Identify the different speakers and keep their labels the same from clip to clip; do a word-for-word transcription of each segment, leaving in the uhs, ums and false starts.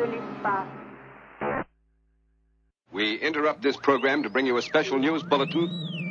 Speaker 1: l'espace.
Speaker 2: We interrupt this program to bring you a special news bulletin.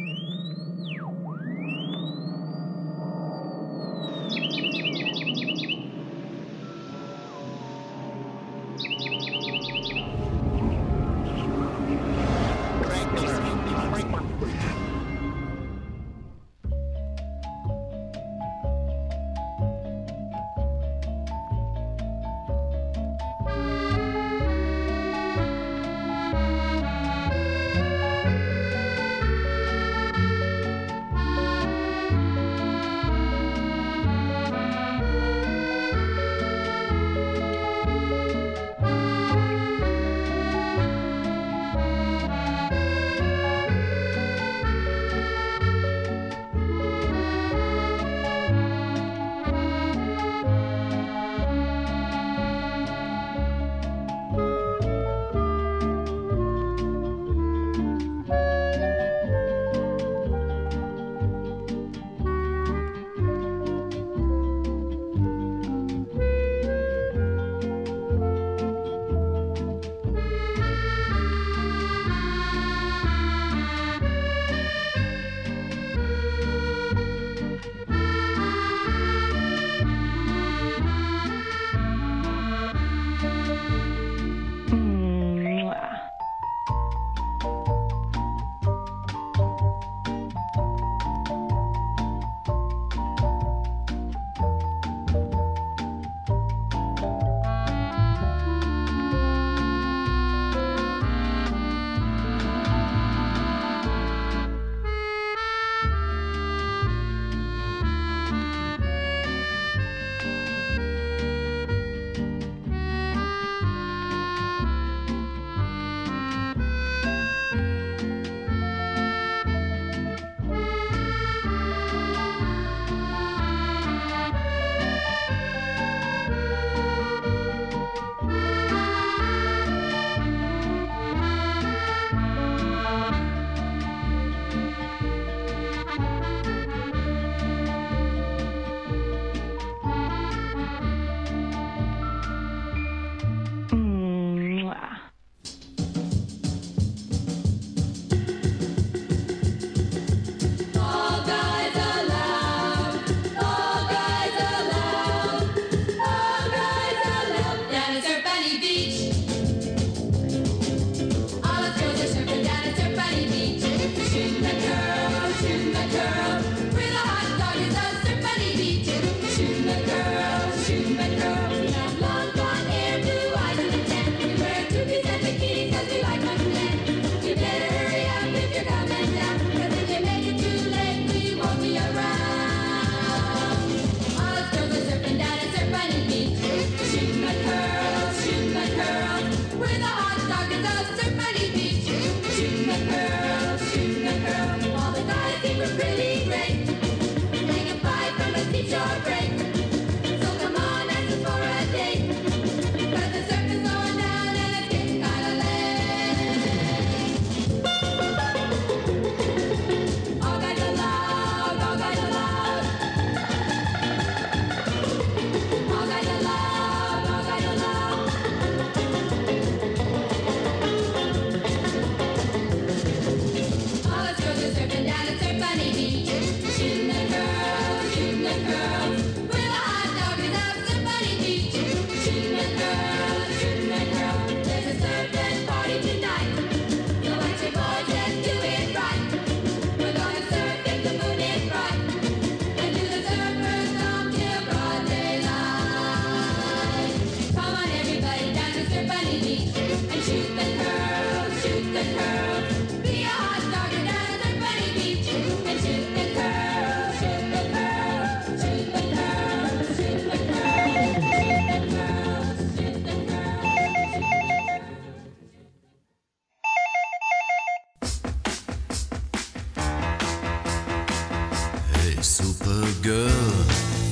Speaker 3: Supergirl,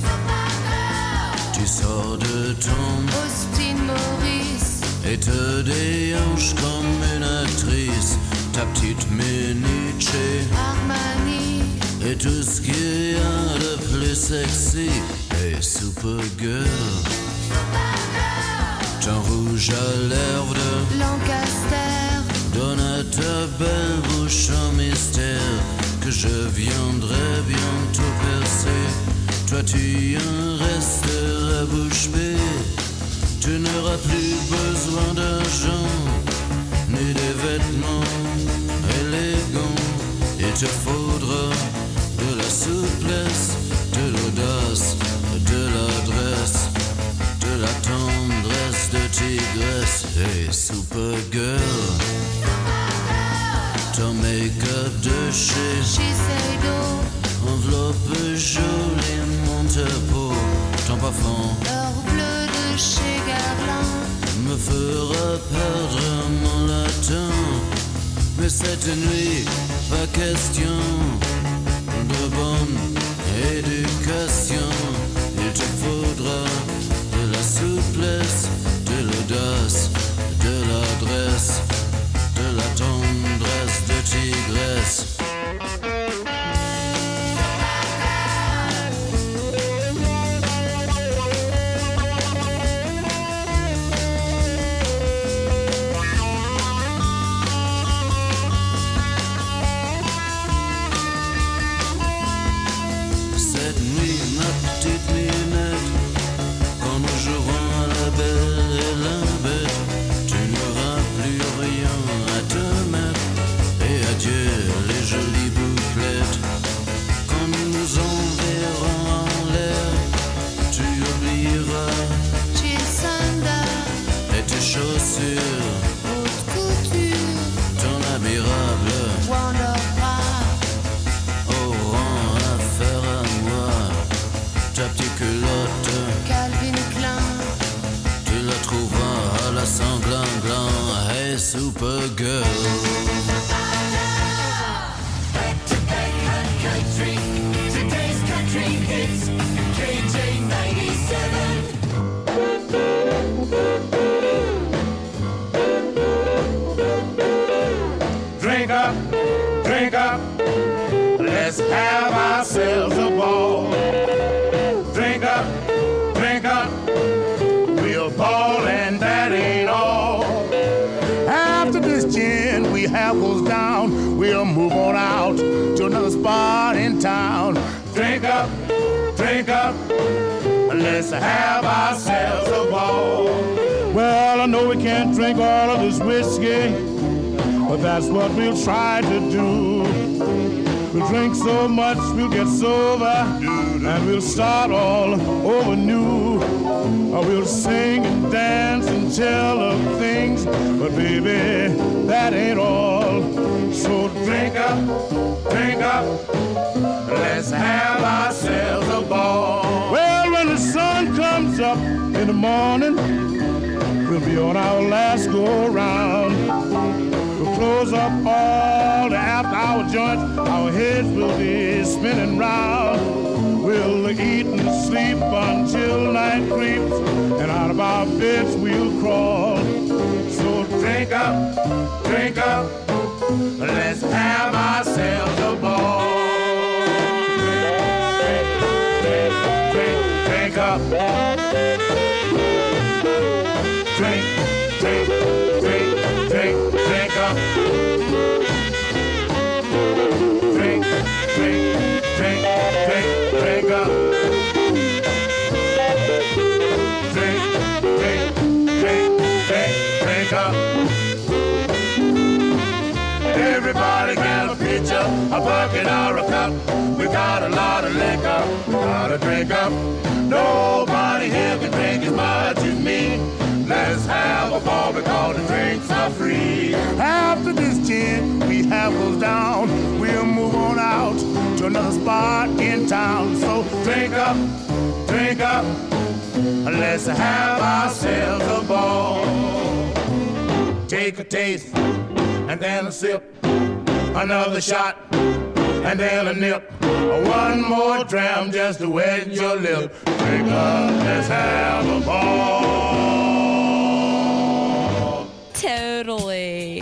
Speaker 3: tu sors de ton
Speaker 4: Austin Maurice
Speaker 3: et te déhanches comme une actrice, ta petite minute chez
Speaker 4: Armani
Speaker 3: et tout ce qu'il y a de plus sexy. Hey Supergirl, ton rouge rouge à l'herbe de
Speaker 4: Lancaster.
Speaker 3: Donne à ta belle bouche un mystère que je viendrai bientôt percer. Toi tu en resteras bouche bée. Tu n'auras plus besoin d'argent ni des vêtements élégants. Il te faudra de la souplesse, de l'audace, de l'adresse, de la tendresse de tigresse. Hey Supergirl, ton make-up de chez
Speaker 4: Shiseido.
Speaker 3: Enveloppe jolie mon peau. Ton parfum
Speaker 4: L'or bleu de chez Guerlain
Speaker 3: me fera perdre mon latin. Mais cette nuit, pas question de bonne éducation. Il te faudra de la souplesse, de l'audace, de l'adresse, de la tendresse de tigresse. Supergirl.
Speaker 1: Today's country hits K J ninety-seven.
Speaker 5: Drink up, drink up, let's have ourselves a ball. Drink up, drink up, we'll ball and that ain't all. After this gin we have goes down, we'll move on out to another spot in town. Drink up, drink up, let's have ourselves a ball. Well, I know we can't drink all of this whiskey, but that's what we'll try to do. We'll drink so much we'll get sober, and we'll start all over new. We'll sing and dance and tell of things, but baby, that ain't all. So drink up, drink up, let's have ourselves a ball. Well, when the sun comes up in the morning, we'll be on our last go-around. We'll close up all the after-hour joints, our heads will be spinning round. We'll eat and sleep until night creeps, and out of our beds we'll crawl. So drink up, drink up, let's have ourselves a ball. Drink, drink, drink, drink up. Drink, drink, drink, drink, drink up. Drink, drink, drink, drink, drink up. Drink, drink, drink, drink, drink up. Everybody get a pitcher, a bucket or a cup. We got a lot of liquor, we gotta drink up. Nobody here can drink as much as me. Let's have a ball because the drinks are free. After this gin we have goes down, we'll move on out to another spot in town. So drink up, drink up, let's have ourselves a ball. Take a taste and then a sip, another shot and then a nip, one more dram just to wet your lip. Drink up, let's have a ball.
Speaker 6: Totally.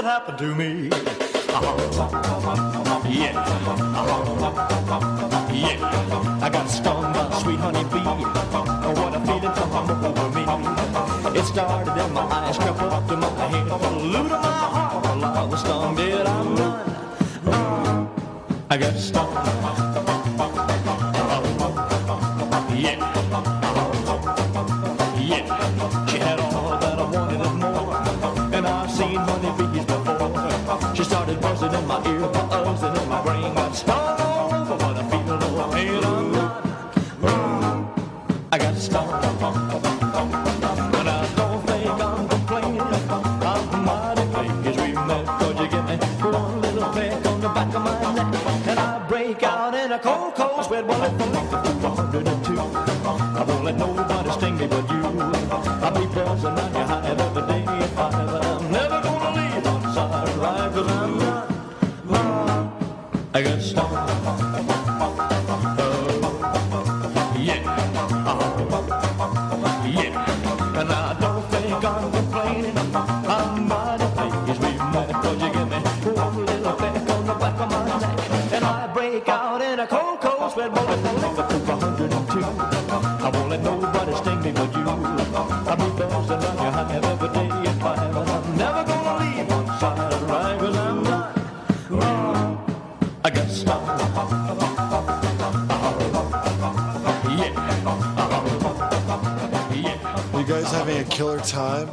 Speaker 7: could happen to me. Uh-huh. Yeah. Uh-huh. Yeah. I got stung by a sweet honey bee. Oh, what a feeling come over me. It started in my eyes, crept up to my head, flew to my heart. Well, I was stung, did I run? Uh, I got stung. Uh-huh. Yeah. Uh-huh. Yeah. She had all that I wanted and more, and I've seen honey bees before. She started buzzing in my ear, buzzing in my brain, got stung all over. What I feel, no pain, I'm not. I got stung, and I don't think I'm complaining. I'm mighty pleased we met, 'cause you give me one little peck on the back of my neck, and I break out in a cold, cold sweat. Well, if I make it through one hundred and two, I won't let nobody sting me but you. I'll be buzzing on your hive every day at five, but I'm never gonna leave on side right, 'cause I'm not. Uh, I got stung. Uh, yeah. Uh, yeah. And I don't think I'm complaining. I'm mighty pleased we met, 'cause you give me one little peck on the back of my neck, and I break out in a cold, cold sweat. Well, if I make it through one hundred and two, I won't let nobody sting me but you. I'll be buzzing on your hive every day at five, and I'm never gonna leave one side right, 'cause I'm not. Uh, I got stung. Uh, yeah. Uh, yeah.
Speaker 8: You guys having a killer time?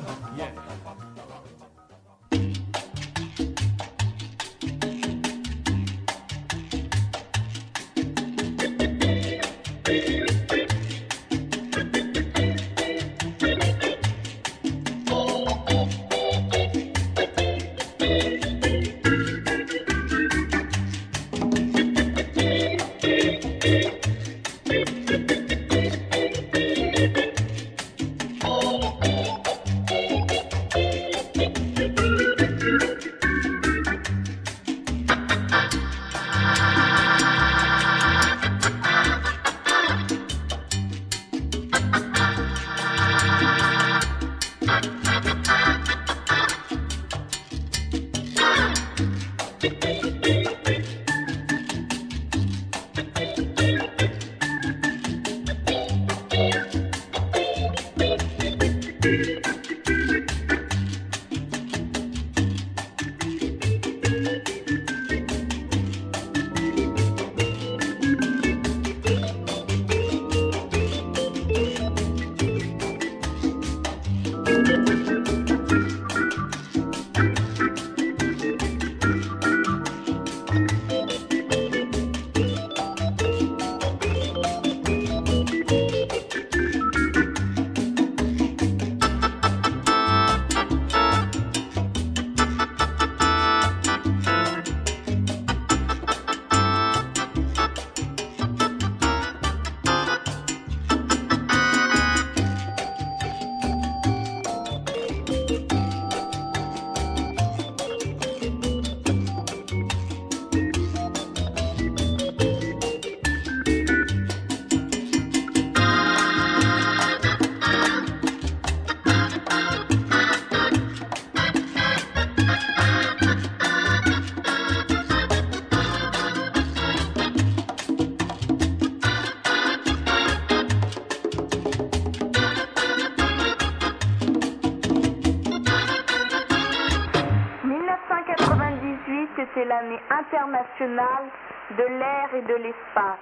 Speaker 9: C'est l'année internationale de l'air et de l'espace.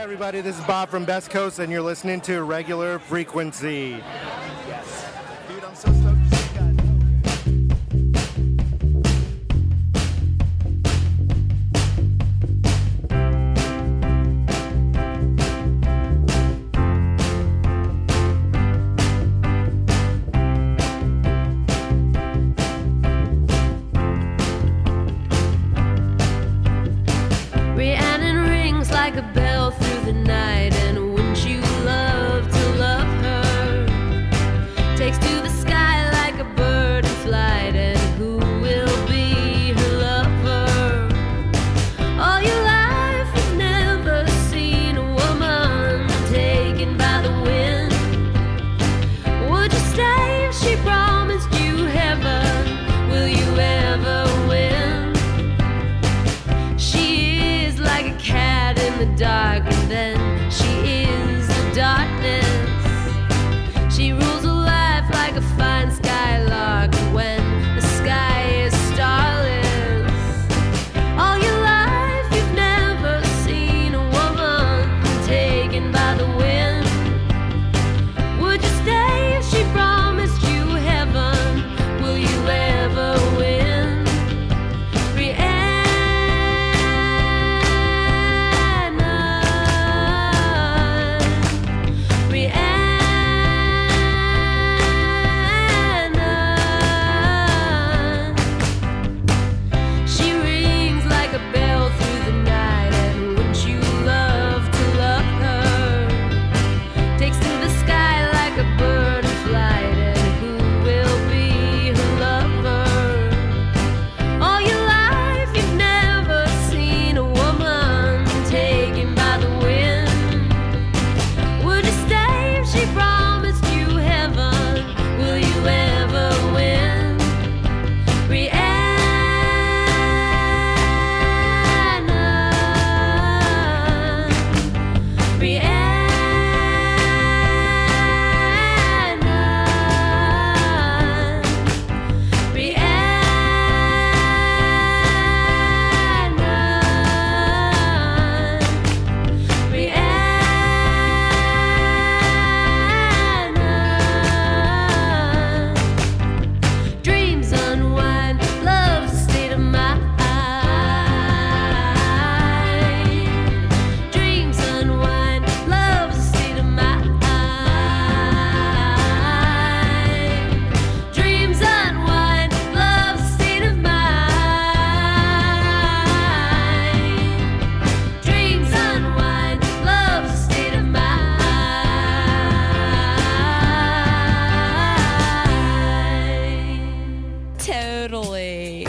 Speaker 10: everybody, this is Bob from Best Coast, and you're listening to Regular Frequency.
Speaker 8: Yes. Dude, I'm so stoked to see you guys.
Speaker 4: Rhiannon rings like a bell through the night, and wouldn't you love to love her? Takes to the sky like a bird in flight, and who will be her lover? All your life you've never seen a woman taken by the wind. Would you stay if she promised you heaven? Will you ever win? She is like a cat in the dark, and then she is the darkness. She rules her life like a fine skylark, and when the sky is starless. All your life you've never seen a woman taken by the wind. Would you stay if she promised you heaven? Will you ever win? Rhiannon, Rhiannon. She rings like a bell through the night, and wouldn't you love to love her? Takes to the sky like a bird in flight, and who will be her lover? All your life you've never seen a woman taken by the wind. Would you stay if she promised you heaven? Will you ever win? Rhiannon, Rhiannon, Rhiannon, Rhiannon. Dreams unwind, love's a state of mind. Dreams unwind, love's a state of mind. Dreams unwind, love's a state of mind. Dreams unwind, love's a state of mind.
Speaker 6: Totally.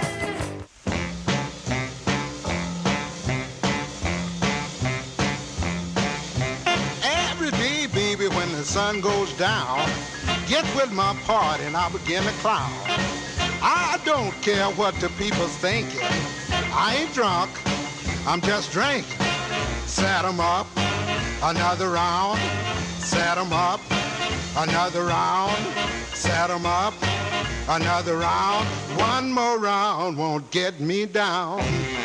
Speaker 5: Every day, baby, when the sun goes down, get with my party and I begin to clown. I don't care what the people's thinking. I ain't drunk, I'm just drinking. Set 'em up, another round. Set 'em up, another round. Set 'em up, another round. One more round won't get me down.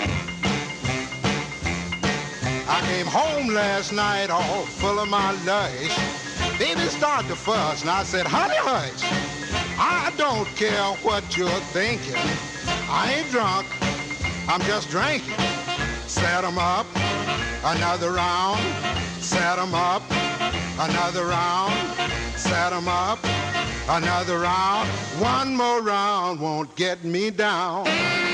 Speaker 5: I came home last night all full of my lush. Baby started to fuss, and I said, honey, hush. I don't care what you're thinking. I ain't drunk, I'm just drinking. Set 'em up, another round. Set 'em up, another round. Set 'em up, another round. One more round won't get me down.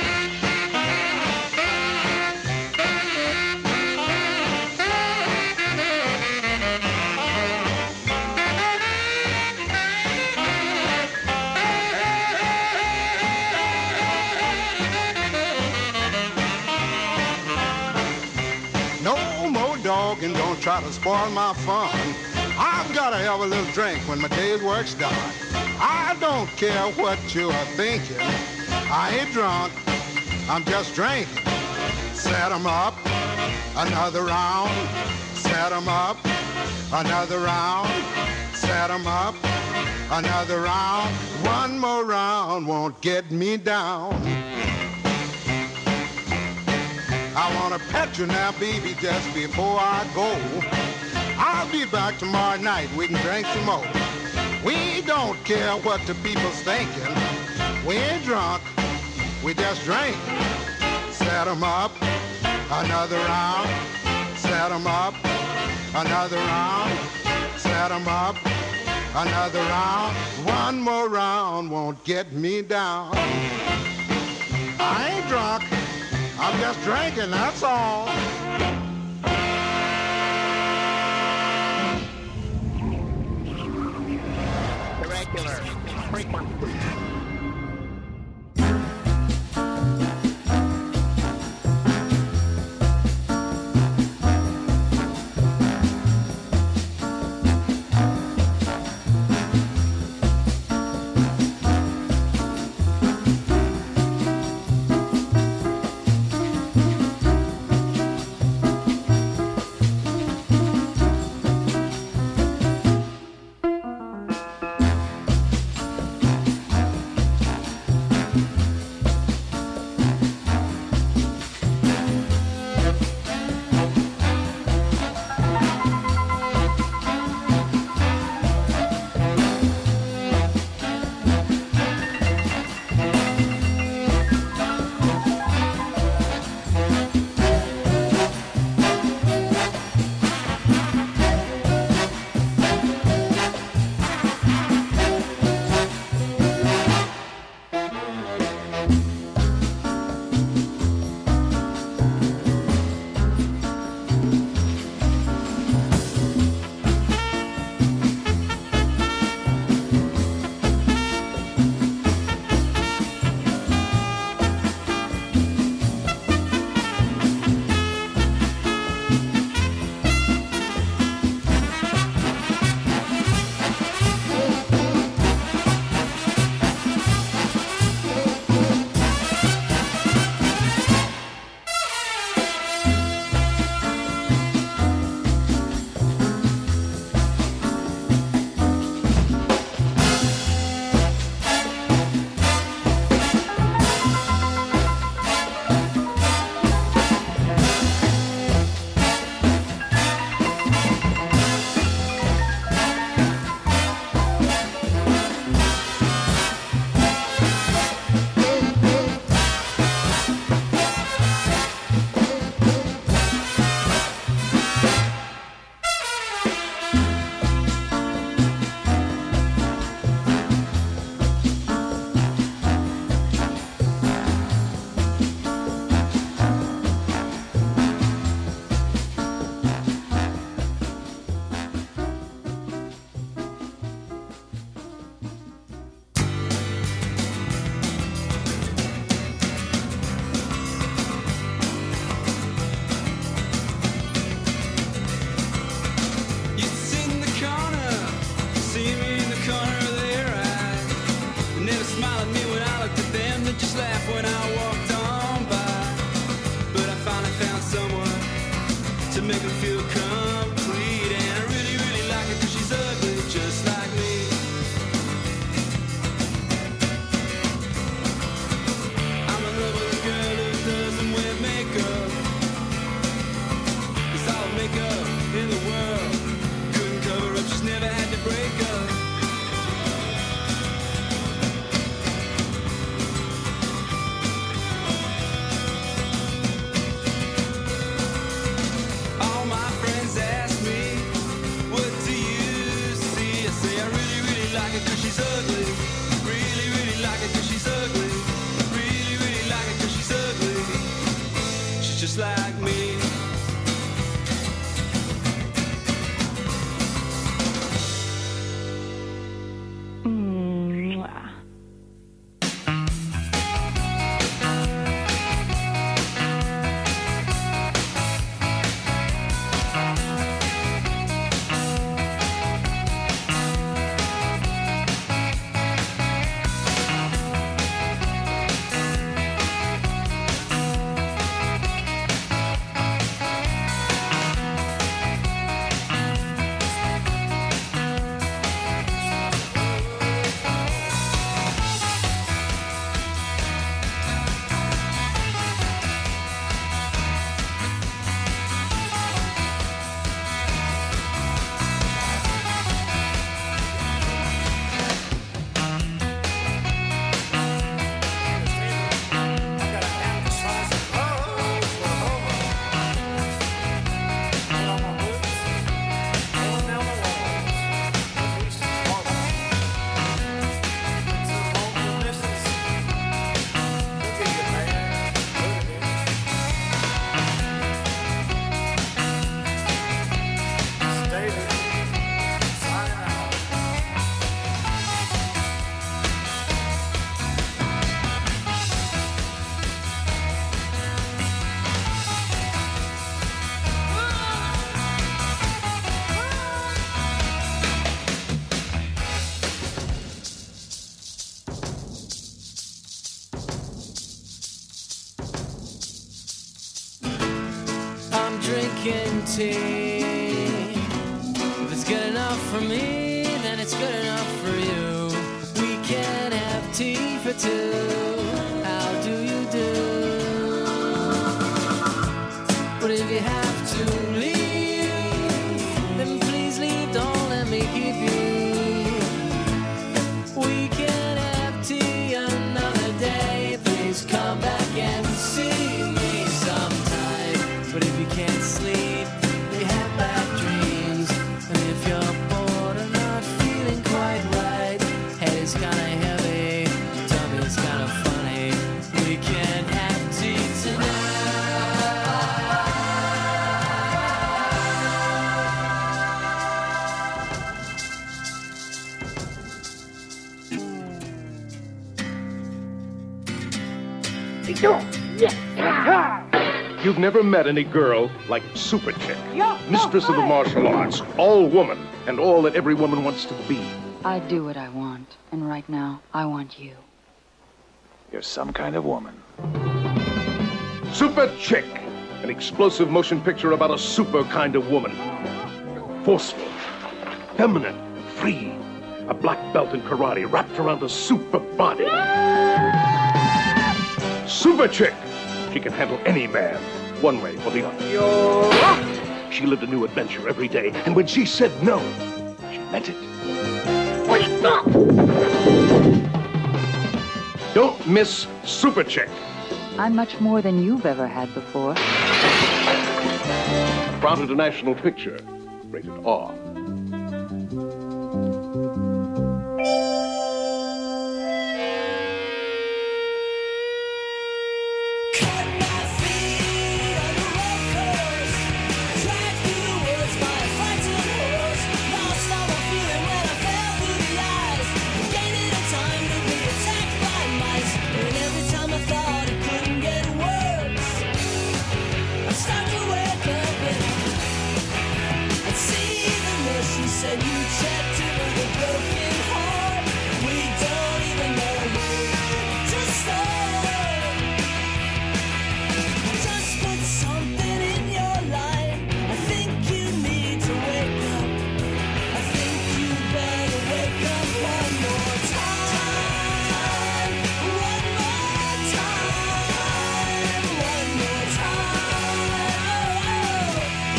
Speaker 5: And don't try to spoil my fun. I've got to have a little drink when my day's work's done. I don't care what you're thinking. I ain't drunk, I'm just drinking. Set 'em up, another round. Set 'em up, another round. Set 'em up, another round. One more round won't get me down.
Speaker 11: I wanna pet you now, baby, just before I go. I'll be back tomorrow night, we can drink some more. We don't care what the people's thinking. We ain't drunk, we just drink. Set 'em up, another round. Set 'em up, another round. Set 'em up, another round. One more round won't get me down. I ain't drunk, I'm just drinking, that's all.
Speaker 12: Regular frequency.
Speaker 3: drinking tea. If it's good enough for me, then it's good enough for you. We can have tea for two. How do you do? But if you have to leave, then please leave, don't let me keep you. We can have tea another day. Please come back and see me sometime. But if you can't sleep, you have bad dreams. And if you're bored or not feeling quite right, head is kinda heavy, tummy's kinda funny, we can have tea tonight.
Speaker 13: You've never met any girl like Super Chick, mistress of the martial arts, all woman, and all that every woman wants to be.
Speaker 14: I do what I want, and right now, I want you.
Speaker 13: You're some kind of woman. Super Chick, an explosive motion picture about a super kind of woman. Forceful, feminine, free. A black belt in karate wrapped around a super body. Super Chick. She can handle any man, one way or the other. She lived a new adventure every day, and when she said no, she meant it. Wait up! Don't miss Super Chick.
Speaker 14: I'm much more than you've ever had before.
Speaker 13: Proud International Picture, rated R.
Speaker 1: Said you checked to the broken heart. We don't even know where to start. Just put something in your life. I think you need to wake up. I think you better wake up one more time. One more time. One more time.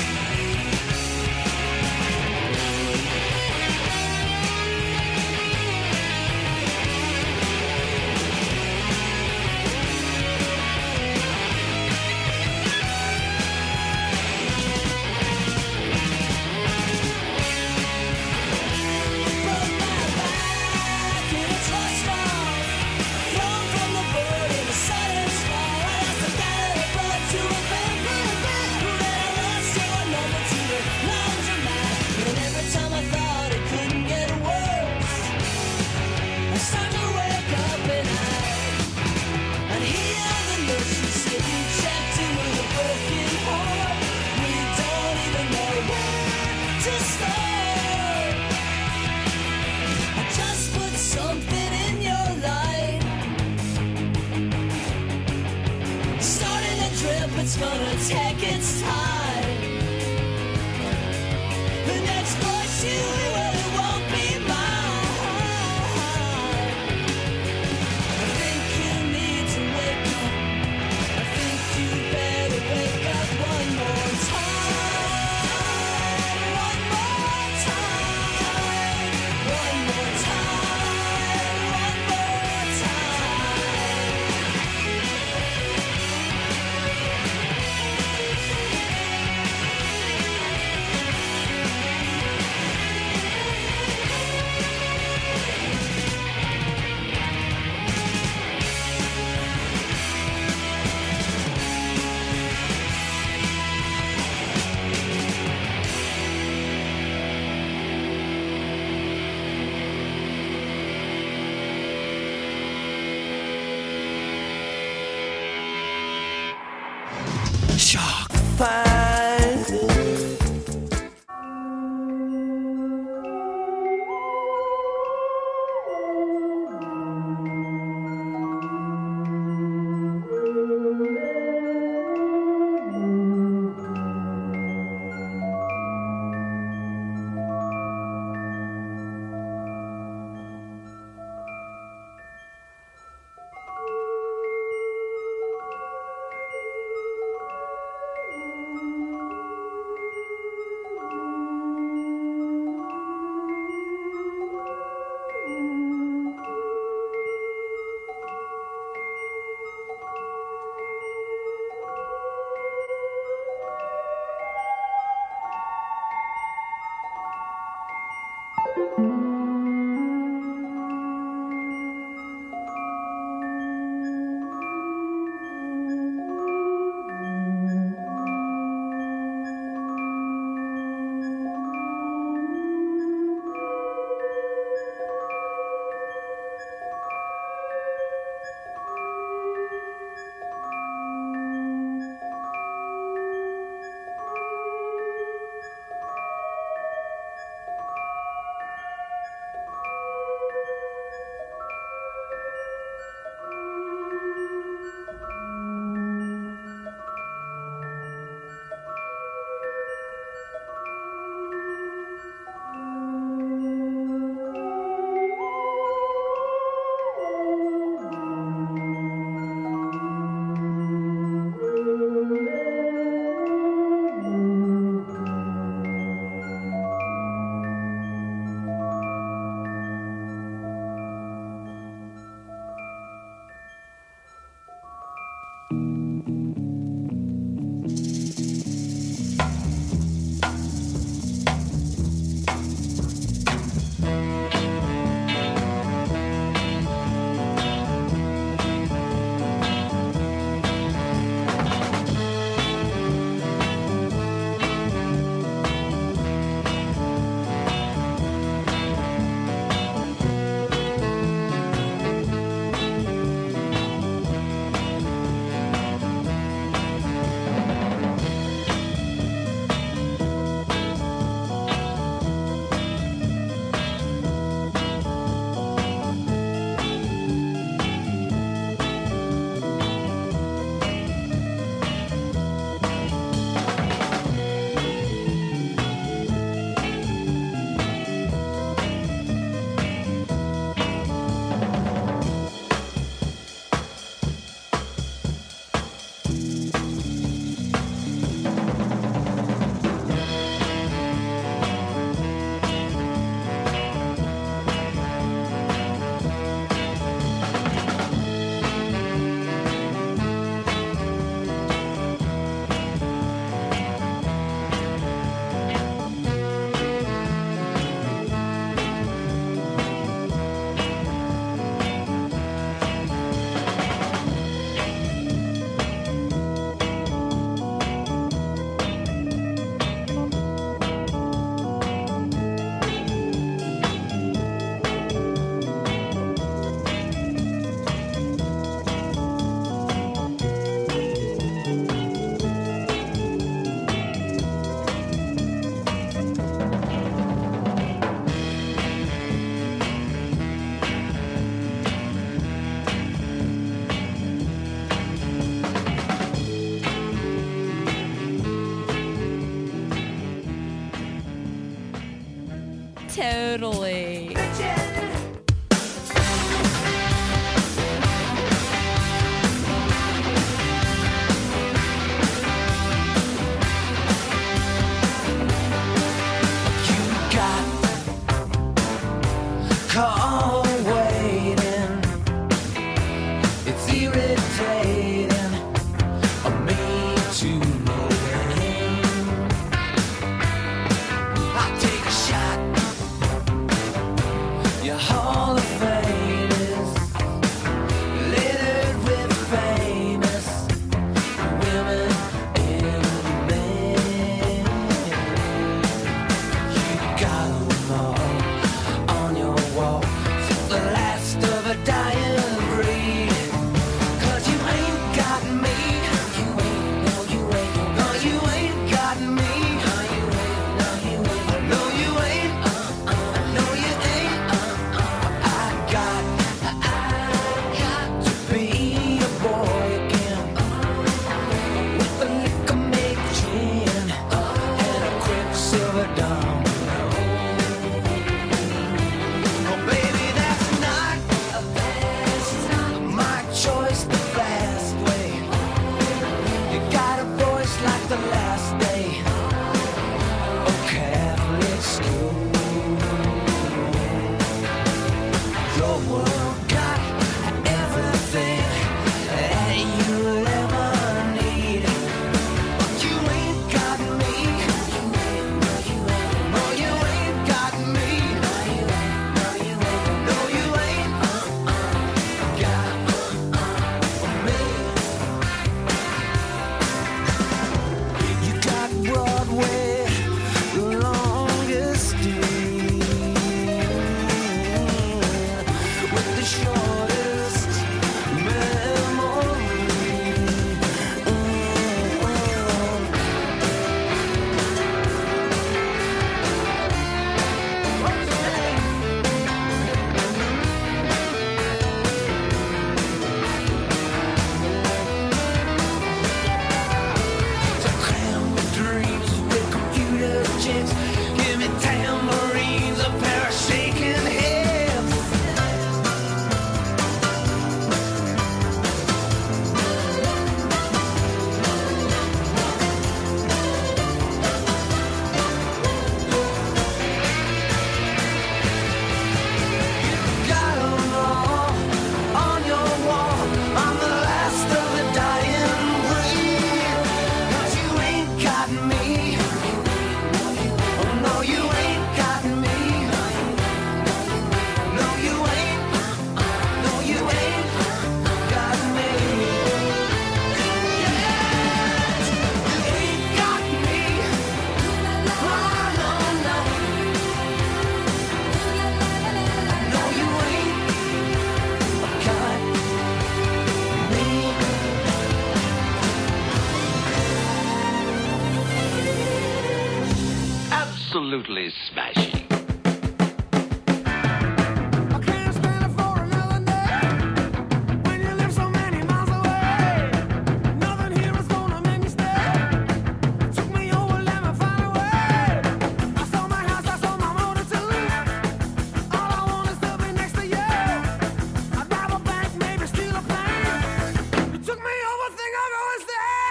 Speaker 1: It's gonna take its time. The next voice you hear, well, it won't be mine. I think you need to wake up. I think you better wake up one more time. One more time. One more time. One more
Speaker 3: Shark Fight.
Speaker 6: Totally.
Speaker 3: Call waiting, it's irritating me to know when I take a shot. Your Hall of Fame is littered with famous women and men. You got 'em all on your wall, the last of a dying breed. 'Cause you ain't got me. You ain't, no, you ain't, no, you ain't got me. No, you ain't, no, you ain't, no, you ain't, uh, uh, no, you ain't, uh, uh. I got, I got to be a boy again, with a liquor made gin and a Quicksilver Dome. Oh, baby, that's not, that's not my choice, the fast way. You got a voice like the last day of Catholic school. The world got everything that you'll ever need, but you ain't got me. You ain't, no, you ain't, no, you ain't got me. No, you ain't, no, you ain't, no, you ain't, uh, uh, got, uh, uh, me. You got Broadway, the longest street, with the shortest memory. To cram with dreams with computer chips, give me tambourines, a pair of shaking hips. Got 'em all on your wall, I'm the last of the dying breed. 'Cause you ain't got me. Oh, no, you ain't got me. No, you ain't, no, you ain't got me. Yes, you ain't got me. Oh, no, no. No, you ain't got me.
Speaker 15: Absolutely smashing.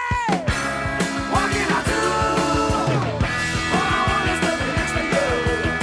Speaker 3: What can I do? All I want is to be next to you.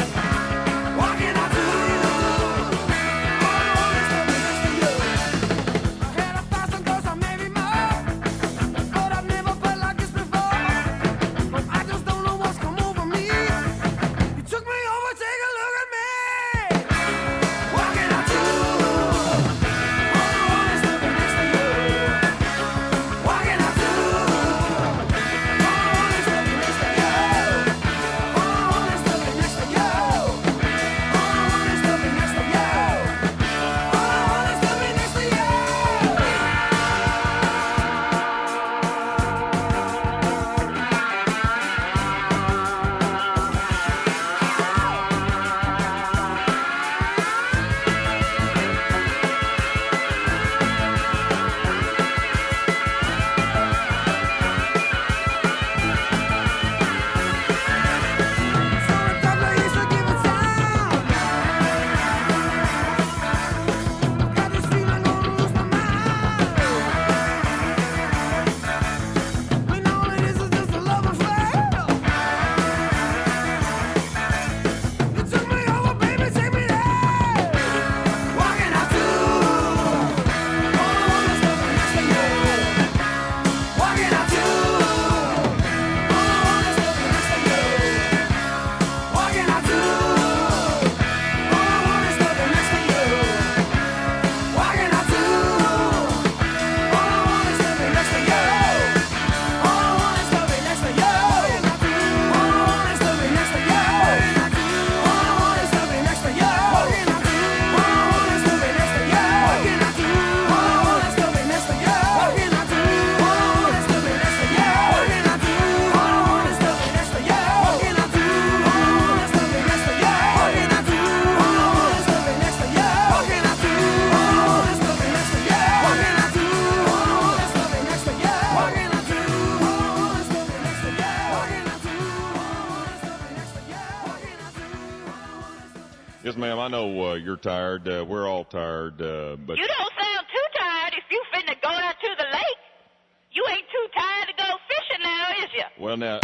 Speaker 16: Yes, ma'am. I know uh, you're tired. Uh, we're all tired. Uh, but
Speaker 17: You don't sound too tired if you finna go out to the lake. You ain't too tired to go fishing now, is you?
Speaker 16: well, now.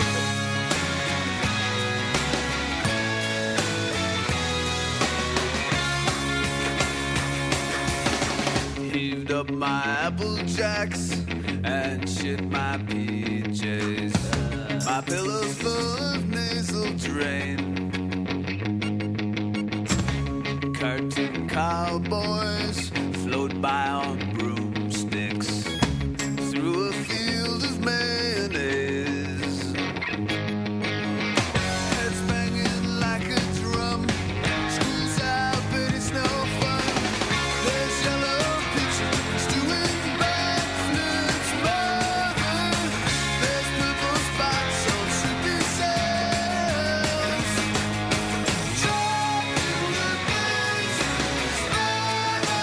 Speaker 18: Heaved up my Apple Jacks and shit my P Js. My pillow's full of nasal drain. Cartoon cowboys float by on broomsticks through a field of mayonnaise. Heads banging like a drum. School's out, but it's no fun. There's yellow pictures doing backflips, mother. There's purple spots on trippy sails. Drop in the business,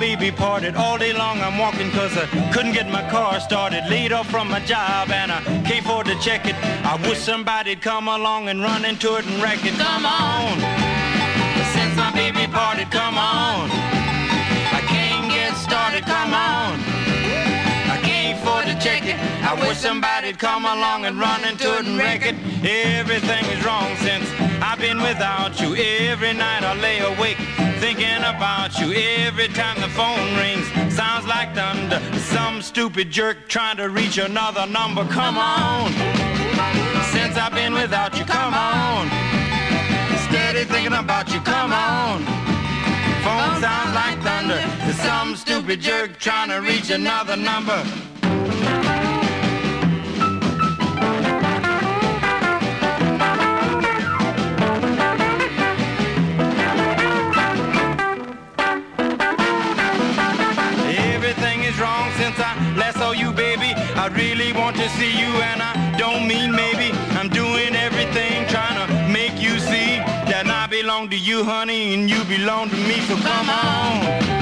Speaker 19: baby parted. All day long I'm walking cause I couldn't get my car started. Laid off from my job and I can't afford to check it. I wish somebody'd come along and run into it and wreck it. Come on, since my baby parted, come on. I can't get started, come on. I can't afford to check it. I wish somebody'd come along and run into it and wreck it. Everything is wrong since I've been without you. Every night I lay awake thinking about you. Every time the phone rings, sounds like thunder. Some stupid jerk trying to reach another number. Come on, since I've been without you, come on. Steady thinking about you, come on. Phone sounds like thunder. Some stupid jerk trying to reach another number. I really want to see you and I don't mean maybe. I'm doing everything trying to make you see that I belong to you, honey, and you belong to me, so come on.